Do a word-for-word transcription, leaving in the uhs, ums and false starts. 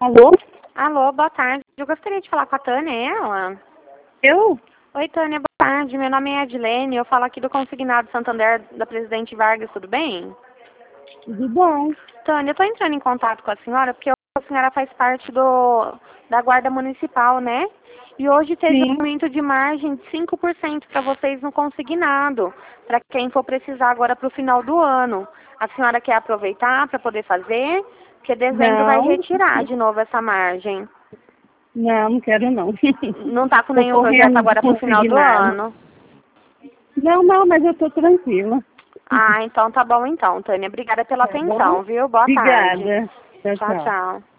Alô? Alô, boa tarde. Eu gostaria de falar com a Tânia, é ela? Eu? Oi, Tânia, boa tarde. Meu nome é Edilene, eu falo aqui do Consignado Santander da Presidente Vargas, tudo bem? Tudo bom. Tânia, eu estou entrando em contato com a senhora porque a senhora faz parte do, da Guarda Municipal, né? E hoje teve um Sim. aumento de margem de cinco por cento para vocês no consignado, para quem for precisar agora para o final do ano. A senhora quer aproveitar para poder fazer? Porque dezembro vai Não, retirar de novo essa margem. não, não quero não. Não está com Tô nenhum projeto correndo de agora para o final do consignado. ano? Não, não, mas eu tô tranquila. Ah, então tá bom então, Tânia. Obrigada pela Tá bom? atenção, viu? Boa tarde. Obrigada. Tchau, Tchau, tchau. tchau.